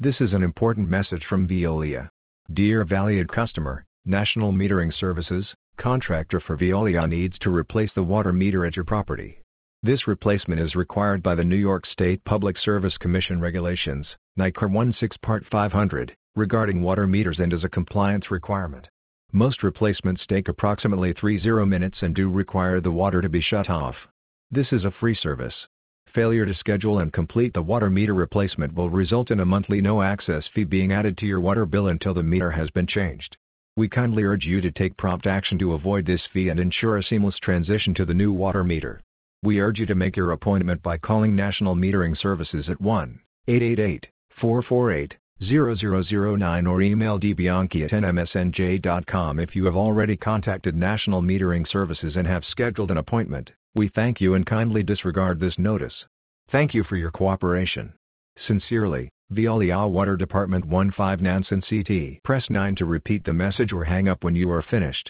This is an important message from Veolia. Dear valued customer, National Metering Services, contractor for Veolia needs to replace the water meter at your property. This replacement is required by the New York State Public Service Commission regulations, NYCR 16 Part 500, regarding water meters and is a compliance requirement. Most replacements take approximately 30 minutes and do require the water to be shut off. This is a free service. Failure to schedule and complete the water meter replacement will result in a monthly no-access fee being added to your water bill until the meter has been changed. We kindly urge you to take prompt action to avoid this fee and ensure a seamless transition to the new water meter. We urge you to make your appointment by calling National Metering Services at 1-888-448-0009 or email dbianchi@nmsnj.com. If you have already contacted National Metering Services and have scheduled an appointment, we thank you and kindly disregard this notice. Thank you for your cooperation. Sincerely, Veolia Water Department 15 Nansen CT. Press 9 to repeat the message or hang up when you are finished.